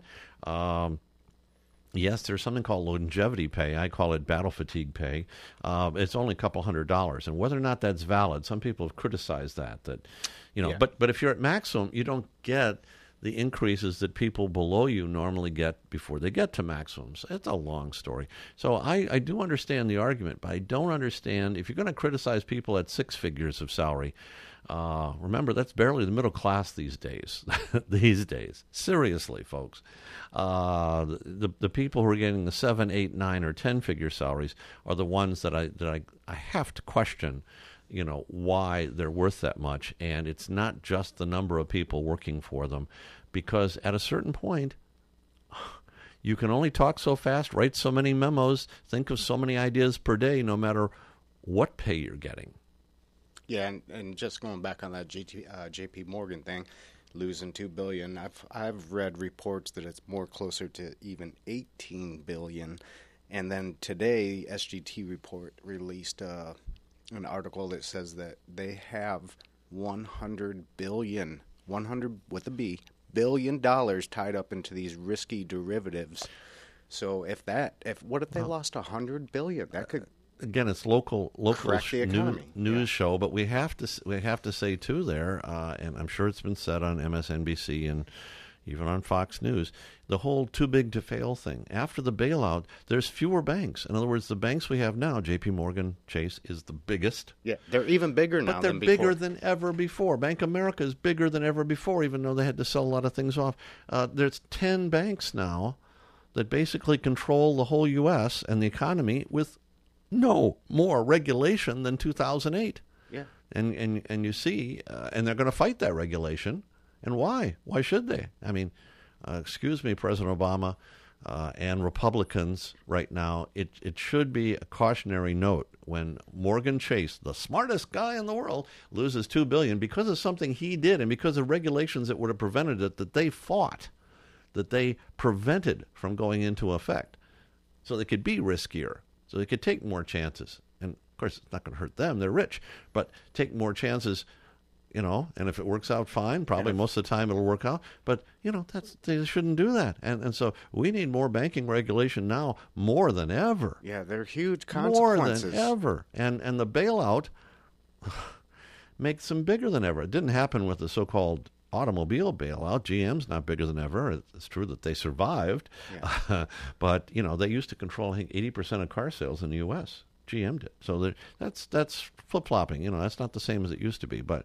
Yes, there's something called longevity pay. I call it battle fatigue pay. It's only a couple $100. And whether or not that's valid, some people have criticized that. But if you're at maximum, you don't get the increases that people below you normally get before they get to maximums. It's a long story. So I do understand the argument, but I don't understand if you're going to criticize people at 6 figures of salary. Remember, that's barely the middle class these days. Seriously, folks. The people who are getting the 7, 8, 9, or 10-figure salaries are the ones that I have to question, why they're worth that much. And it's not just the number of people working for them, because at a certain point, you can only talk so fast, write so many memos, think of so many ideas per day, no matter what pay you're getting. Yeah, and just going back on that J.P. Morgan thing, losing $2 billion, I've read reports that it's more closer to even $18 billion. And then today, SGT report released an article that says that they have $100 billion with a B, $1 billion tied up into these risky derivatives. So what if they lost $100 billion? That could again, it's local news yeah. show, but we have to say too there, and I'm sure it's been said on MSNBC and even on Fox News, the whole too big to fail thing. After the bailout, there's fewer banks. In other words, the banks we have now, J.P. Morgan Chase is the biggest. Yeah, they're even bigger now But they're than before. bigger than ever before. Bank of America is bigger than ever before, even though they had to sell a lot of things off. There's 10 banks now that basically control the whole U.S. and the economy with no more regulation than 2008. Yeah. And you see, and they're going to fight that regulation. And why? Why should they? I mean, excuse me, President Obama and Republicans right now, it should be a cautionary note when Morgan Chase, the smartest guy in the world, loses $2 billion because of something he did and because of regulations that would have prevented it, that they fought, that they prevented from going into effect. So they could be riskier, so they could take more chances. And, of course, it's not going to hurt them. They're rich. But take more chances, you know, and if it works out, fine. Probably most of the time it'll work out. But, you know, they shouldn't do that. And so we need more banking regulation now more than ever. Yeah, they're huge More consequences. than ever. And the bailout makes them bigger than ever. It didn't happen with the so-called automobile bailout. GM's not bigger than ever. It's true that they survived. Yeah. But, you know, they used to control, I think, 80% of car sales in the U.S. GM did. So that's flip-flopping. You know, that's not the same as it used to be. But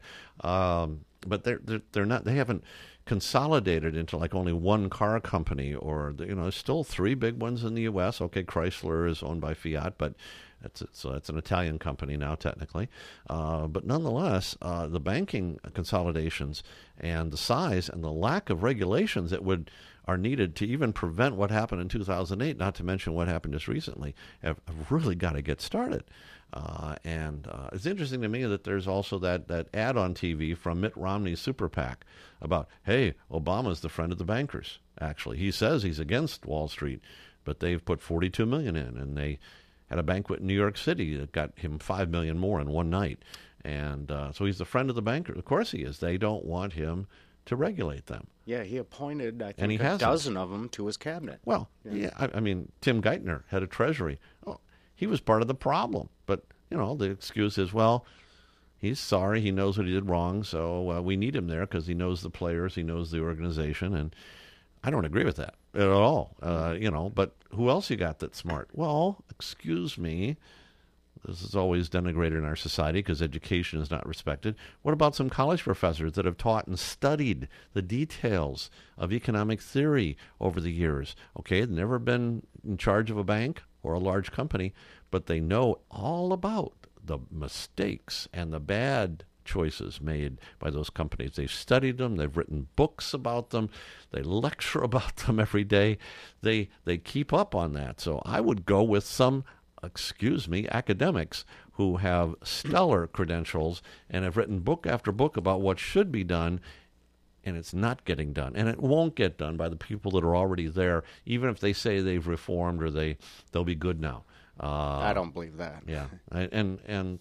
they're not. They haven't consolidated into like only one car company, or you know, there's still three big ones in the U.S. Okay, Chrysler is owned by Fiat, but it's an Italian company now technically. But nonetheless, the banking consolidations and the size and the lack of regulations that are needed to even prevent what happened in 2008, not to mention what happened just recently, have really got to get started. And it's interesting to me that there's also that ad on TV from Mitt Romney's super PAC about, hey, Obama's the friend of the bankers. Actually, he says he's against Wall Street, but they've put $42 million in, and they had a banquet in New York City that got him $5 million more in one night. And so he's the friend of the bankers. Of course he is. They don't want him to regulate them. Yeah, he appointed, I And he think, a hasn't. dozen of them to his cabinet. Well, yeah, I mean, Tim Geithner, head of Treasury, he was part of the problem. But, you know, the excuse is, well, he's sorry, he knows what he did wrong, so we need him there because he knows the players, he knows the organization, and I don't agree with that at all. You know, but who else you got that's smart? Well, excuse me, this is always denigrated in our society because education is not respected. What about some college professors that have taught and studied the details of economic theory over the years? Okay, they've never been in charge of a bank or a large company, but they know all about the mistakes and the bad choices made by those companies. They've studied them. They've written books about them. They lecture about them every day. They keep up on that. So I would go with some, academics who have stellar credentials and have written book after book about what should be done, and it's not getting done. And it won't get done by the people that are already there, even if they say they've reformed or they'll be good now. I don't believe that. Yeah. And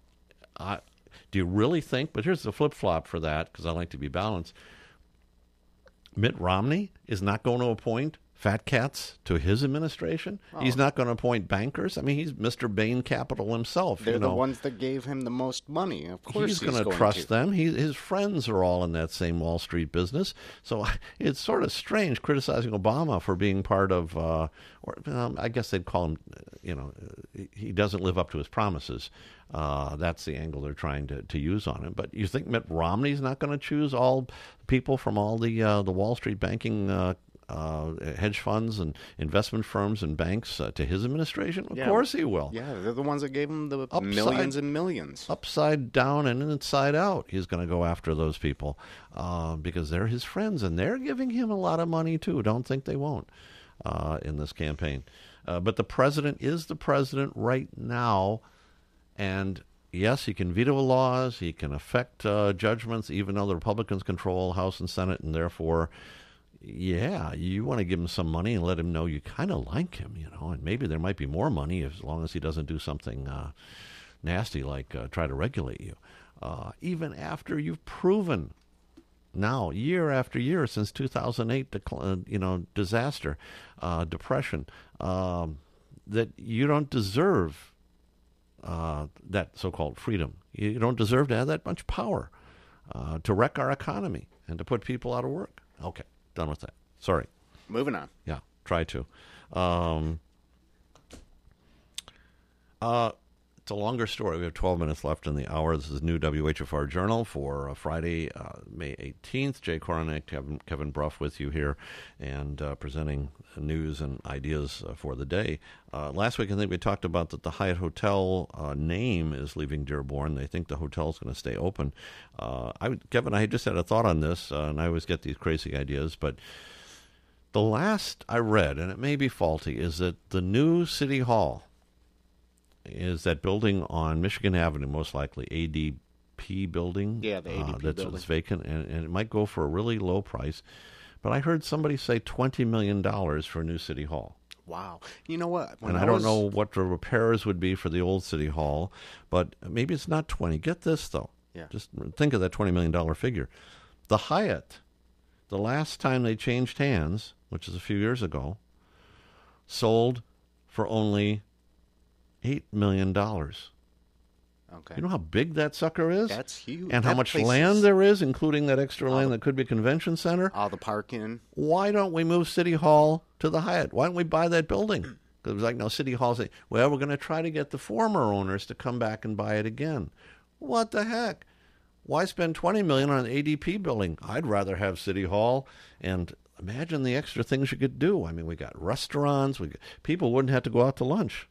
do you really think, but here's the flip-flop for that, because I like to be balanced, Mitt Romney is not going to appoint fat cats to his administration? Oh. He's not going to appoint bankers? I mean, he's Mr. Bain Capital himself. They're the ones that gave him the most money. Of course he's going to trust them. His friends are all in that same Wall Street business. So it's sort of strange criticizing Obama for being part of, I guess they'd call him, he doesn't live up to his promises. That's the angle they're trying to use on him. But you think Mitt Romney's not going to choose all people from all the Wall Street banking hedge funds and investment firms and banks to his administration? Of course he will. Yeah, they're the ones that gave him the millions and millions. Upside down and inside out, he's going to go after those people because they're his friends, and they're giving him a lot of money too. Don't think they won't in this campaign. But the president is the president right now, and yes, he can veto laws, he can affect judgments, even though the Republicans control House and Senate, and therefore, yeah, you want to give him some money and let him know you kind of like him, and maybe there might be more money as long as he doesn't do something nasty like try to regulate you. Even after you've proven now, year after year since 2008, disaster, depression, that you don't deserve that so-called freedom. You don't deserve to have that much power to wreck our economy and to put people out of work. Okay. Done with that. Sorry. Moving on. Yeah, try to. It's a longer story. We have 12 minutes left in the hour. This is new WHFR Journal for Friday, May 18th. Jay Coronek, Kevin Bruff with you here and presenting news and ideas for the day. Last week, I think we talked about that the Hyatt Hotel name is leaving Dearborn. They think the hotel is going to stay open. Kevin, I just had a thought on this, and I always get these crazy ideas, but the last I read, and it may be faulty, is that the new City Hall is that building on Michigan Avenue, most likely ADP building. Yeah, the ADP that's building. It's vacant, and it might go for a really low price. But I heard somebody say $20 million for a new City Hall. Wow. You know what? And I don't know what the repairs would be for the old City Hall, but maybe it's not 20. Get this, though. Yeah. Just think of that $20 million figure. The Hyatt, the last time they changed hands, which is a few years ago, sold for only $8 million. Okay. You know how big that sucker is? That's huge. And how That much place land is- there is, including that extra land that could be a convention center? All the parking. Why don't we move City Hall to the Hyatt? Why don't we buy that building? Because it was like, no, City Hall say, well, we're going to try to get the former owners to come back and buy it again. What the heck? Why spend $20 million on an ADP building? I'd rather have City Hall, and imagine the extra things you could do. I mean, we got restaurants. People wouldn't have to go out to lunch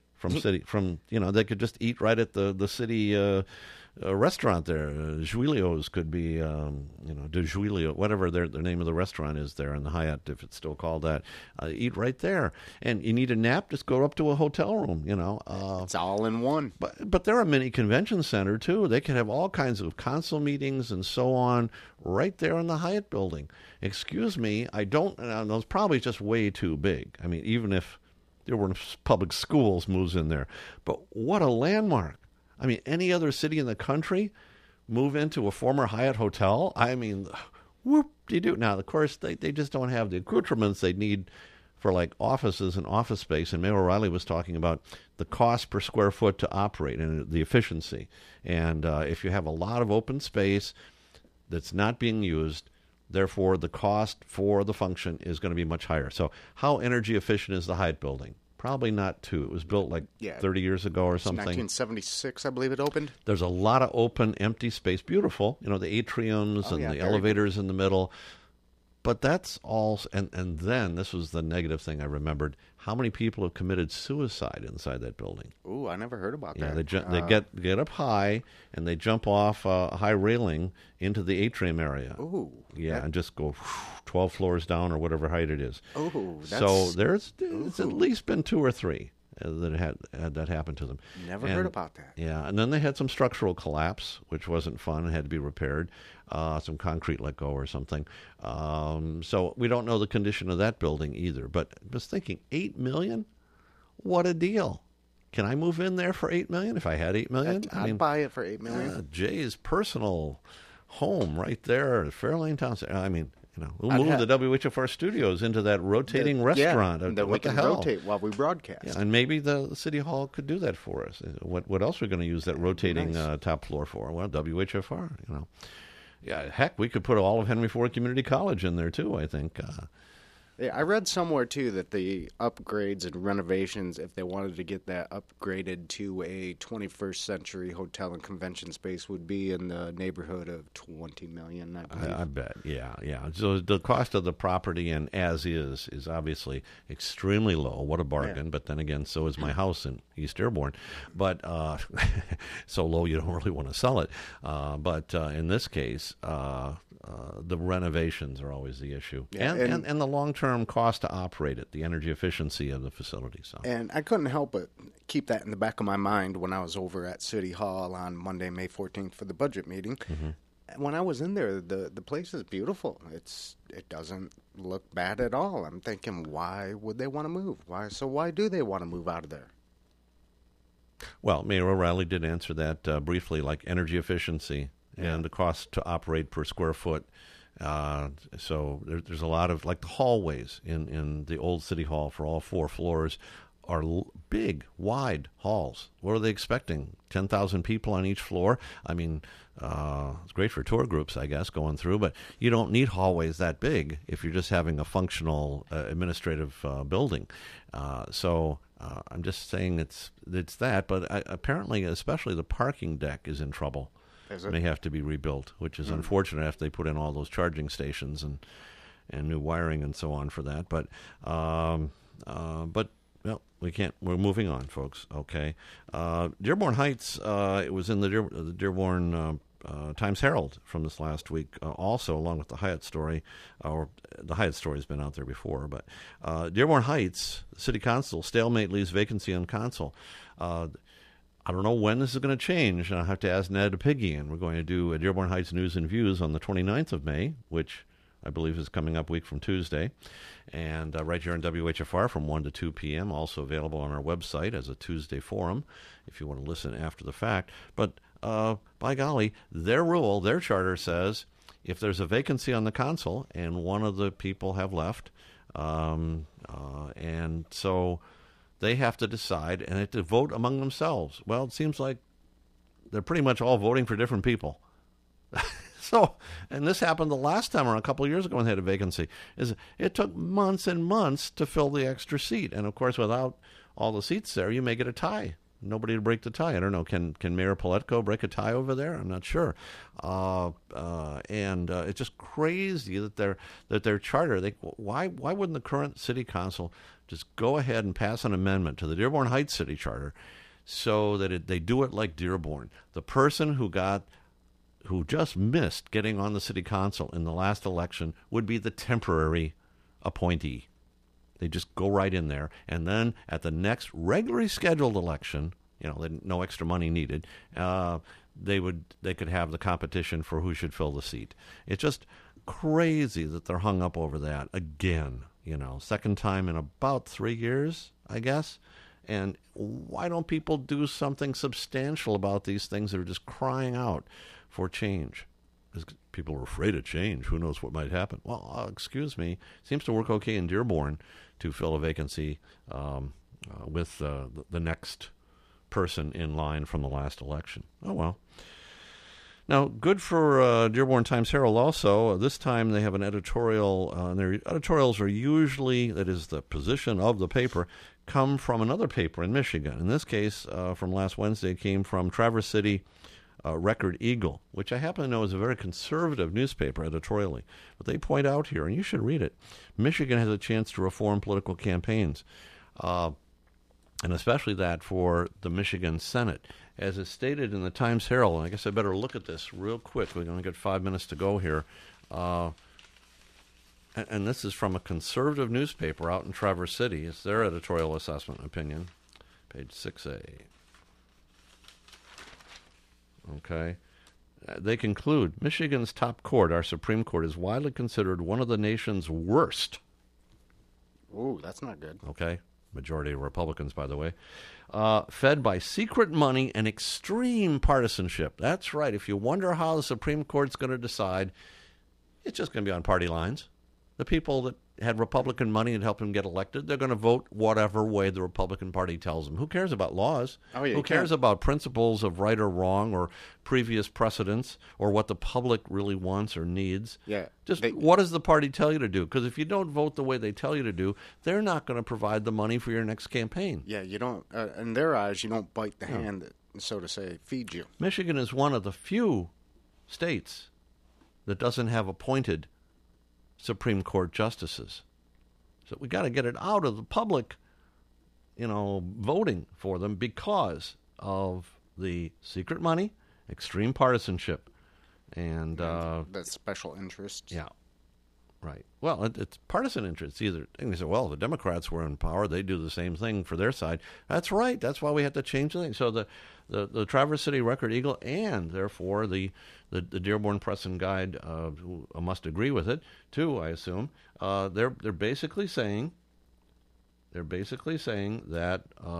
they could just eat right at the city restaurant there. Giulio's could be, De Giulio, whatever the name of the restaurant is there in the Hyatt, if it's still called that. Eat right there. And you need a nap, just go up to a hotel room, It's all in one. But they're a mini convention center, too. They could have all kinds of council meetings and so on right there in the Hyatt building. Excuse me, those probably just way too big. I mean, even if there were public schools moves in there. But what a landmark. I mean, any other city in the country move into a former Hyatt hotel? I mean, whoop-de-doo. Now, of course, they just don't have the accoutrements they need for, like, offices and office space. And Mayor O'Reilly was talking about the cost per square foot to operate and the efficiency. And if you have a lot of open space that's not being used, therefore, the cost for the function is going to be much higher. So how energy efficient is the Hyatt building? Probably not too. It was built 30 years ago or something. 1976, I believe it opened. There's a lot of open, empty space. Beautiful. The atriums and the elevators in the middle. But that's all. And then, this was the negative thing I remembered, how many people have committed suicide inside that building. Ooh, I never heard about Yeah, that. they get up high, and they jump off a high railing into the atrium area. Ooh. Yeah, and just go 12 floors down or whatever height it is. Ooh, So it's at least been 2 or 3 that had that happen to them. Never heard about that. Yeah, and then they had some structural collapse, which wasn't fun and had to be repaired. Some concrete let go or something. So we don't know the condition of that building either. But I was thinking, $8 million? What a deal. Can I move in there for $8 million if I had $8 million? I'd buy it for $8 million. Jay's personal home right there at Fairlane Town Center. I mean, we'll I'd move have- the WHFR studios into that rotating restaurant. Yeah, that we What the can hell? rotate while we broadcast. Yeah, and maybe the City Hall could do that for us. What else are we going to use that rotating Nice. top floor for? Well, WHFR, Yeah, heck, we could put all of Henry Ford Community College in there, too, I think. Yeah, I read somewhere, too, that the upgrades and renovations, if they wanted to get that upgraded to a 21st century hotel and convention space, would be in the neighborhood of $20 million, I believe. I bet, yeah. So the cost of the property and as is obviously extremely low. What a bargain. Yeah. But then again, so is my house in East Dearborn. But so low you don't really want to sell it. But in this case, the renovations are always the issue. Yeah, and the long-term cost to operate it, the energy efficiency of the facility. So. And I couldn't help but keep that in the back of my mind when I was over at City Hall on Monday, May 14th for the budget meeting. Mm-hmm. When I was in there, the place is beautiful. It doesn't look bad at all. I'm thinking, why would they want to move? Why do they want to move out of there? Well, Mayor O'Reilly did answer that briefly, like energy efficiency and the cost to operate per square foot. So there's a lot of, like the hallways in the old City Hall for all 4 floors, are big, wide halls. What are they expecting? 10,000 people on each floor? I mean, it's great for tour groups, I guess, going through, but you don't need hallways that big if you're just having a functional administrative building. So I'm just saying it's that, but apparently, especially the parking deck is in trouble. May have to be rebuilt, which is unfortunate after they put in all those charging stations and new wiring and so on for that. But well, we can't. We're moving on, folks. Okay, Dearborn Heights. It was in the Dearborn Times-Herald from this last week, also along with the Hyatt story. Or the Hyatt story has been out there before, but Dearborn Heights City Council stalemate leaves vacancy on council. I don't know when this is going to change. I'll have to ask Ned Apigian. We're going to do a Dearborn Heights News and Views on the 29th of May, which I believe is coming up week from Tuesday, and right here on WHFR from 1 to 2 p.m., also available on our website as a Tuesday forum if you want to listen after the fact. But by golly, their rule, their charter says if there's a vacancy on the council and one of the people have left, and so they have to decide and they have to vote among themselves. Well, it seems like they're pretty much all voting for different people. So, and this happened the last time around, a couple of years ago when they had a vacancy. It took months and months to fill the extra seat. And, of course, without all the seats there, you may get a tie. Nobody to break the tie. I don't know. Can Mayor Paletko break a tie over there? I'm not sure. And it's just crazy that their charter. Why wouldn't the current city council just go ahead and pass an amendment to the Dearborn Heights City Charter so that they do it like Dearborn? The person who just missed getting on the city council in the last election would be the temporary appointee. They just go right in there, and then at the next regularly scheduled election, no extra money needed, they could have the competition for who should fill the seat. It's just crazy that they're hung up over that again. Second time in about 3 years, I guess. And why don't people do something substantial about these things that are just crying out for change? Because people are afraid of change. Who knows what might happen? Well, excuse me. Seems to work okay in Dearborn to fill a vacancy with the next person in line from the last election. Oh, well. Now, good for Dearborn Times-Herald also. This time they have an editorial. Their editorials are usually, that is the position of the paper, come from another paper in Michigan. In this case, from last Wednesday, it came from Traverse City Record Eagle, which I happen to know is a very conservative newspaper editorially. But they point out here, and you should read it, Michigan has a chance to reform political campaigns, and especially that for the Michigan Senate. As is stated in the Times-Herald, and I guess I better look at this real quick. We're going to get 5 minutes to go here. And this is from a conservative newspaper out in Traverse City. It's their editorial assessment opinion, page 6A. Okay. They conclude, Michigan's top court, our Supreme Court, is widely considered one of the nation's worst. Ooh, that's not good. Okay. Majority of Republicans, by the way. Fed by secret money and extreme partisanship. That's right. If you wonder how the Supreme Court's going to decide, it's just going to be on party lines. The people that had Republican money and helped them get elected, they're going to vote whatever way the Republican Party tells them. Who cares about laws? Oh, yeah, Who cares about principles of right or wrong or previous precedents or what the public really wants or needs? Yeah. What does the party tell you to do? Because if you don't vote the way they tell you to do, they're not going to provide the money for your next campaign. Yeah, you don't, in their eyes, you don't bite the hand that, so to say, feeds you. Michigan is one of the few states that doesn't have appointed Supreme Court justices. So we got to get it out of the public, voting for them because of the secret money, extreme partisanship, and that special interest. Yeah, right. Well, it's partisan interests either. And they say, well, the Democrats were in power; they do the same thing for their side. That's right. That's why we have to change the thing. So the Traverse City Record Eagle and therefore the Dearborn Press and Guide who must agree with it too, I assume. They're basically saying that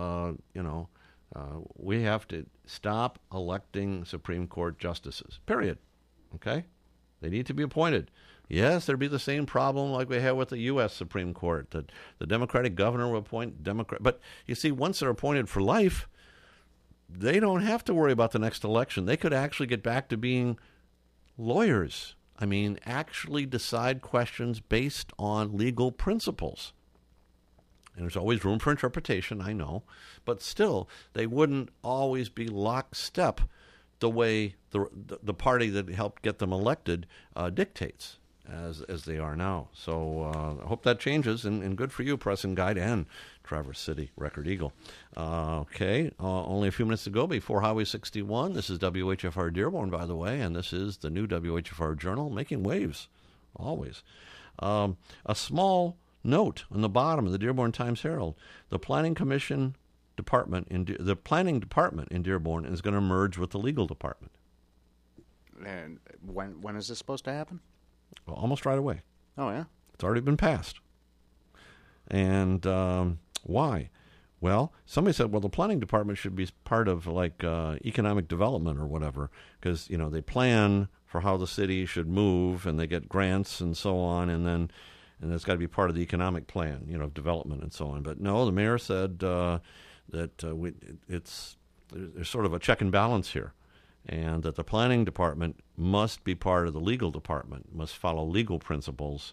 we have to stop electing Supreme Court justices. Period. Okay, they need to be appointed. Yes, there'd be the same problem like we have with the U.S. Supreme Court. That the Democratic governor will appoint Democrat. But you see, once they're appointed for life, they don't have to worry about the next election. They could actually get back to being lawyers. I mean, actually decide questions based on legal principles. And there's always room for interpretation, I know. But still, they wouldn't always be lockstep the way the party that helped get them elected dictates, as they are now. So I hope that changes, and good for you, Press and Guide and Traverse City Record Eagle. Okay, only a few minutes to go before Highway 61. This is WHFR Dearborn, by the way, and this is the new WHFR Journal, making waves, always. A small note on the bottom of the Dearborn Times-Herald: the Planning Department in Dearborn is going to merge with the legal department. And when is this supposed to happen? Well, almost right away. Oh, yeah? It's already been passed. And why? Well, somebody said, well, the planning department should be part of like economic development or whatever, because they plan for how the city should move, and they get grants and so on, and it's got to be part of the economic plan, of development and so on. But no, the mayor said that there's sort of a check and balance here, and that the planning department must be part of the legal department, must follow legal principles,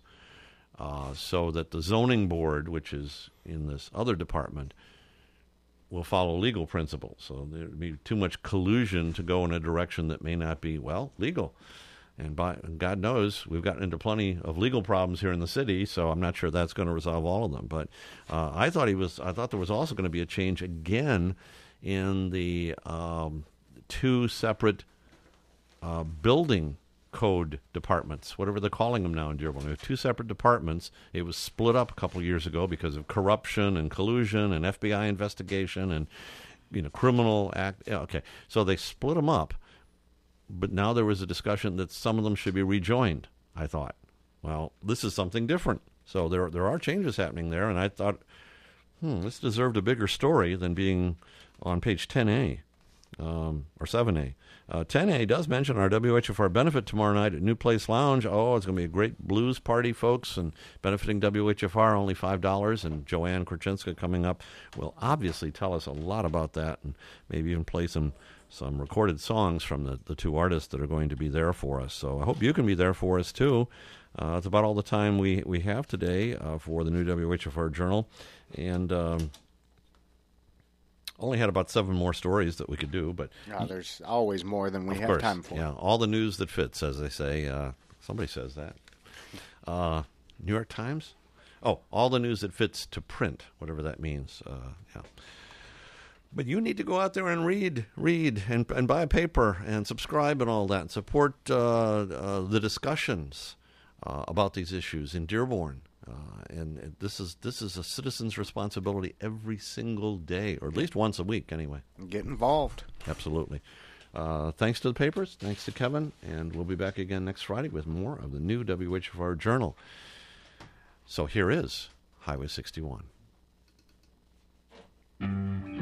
so that the zoning board, which is in this other department, will follow legal principles. So there'd be too much collusion to go in a direction that may not be, legal. And God knows we've gotten into plenty of legal problems here in the city, so I'm not sure that's going to resolve all of them. But I thought there was also going to be a change again in the two separate building code departments, whatever they're calling them now in Dearborn. We have two separate departments. It was split up a couple of years ago because of corruption and collusion and FBI investigation and criminal act. Okay, so they split them up. But now there was a discussion that some of them should be rejoined, I thought. Well, this is something different. So there are changes happening there, and I thought, this deserved a bigger story than being on page 10A or 7A. 10A does mention our WHFR benefit tomorrow night at New Place Lounge. Oh, it's going to be a great blues party, folks, and benefiting WHFR, only $5. And Joanne Korchinska coming up will obviously tell us a lot about that, and maybe even play some recorded songs from the two artists that are going to be there for us. So I hope you can be there for us, too. It's about all the time we have today for the new WHFR Journal. And only had about 7 more stories that we could do. But there's always more than we have time for. Yeah, all the news that fits, as they say. Somebody says that. New York Times? Oh, all the news that fits to print, whatever that means. Yeah. But you need to go out there and read and buy a paper and subscribe and all that, and support the discussions about these issues in Dearborn. And this is a citizen's responsibility every single day, or at least once a week anyway. Get involved. Absolutely. Thanks to the papers. Thanks to Kevin. And we'll be back again next Friday with more of the new WHFR Journal. So here is Highway 61.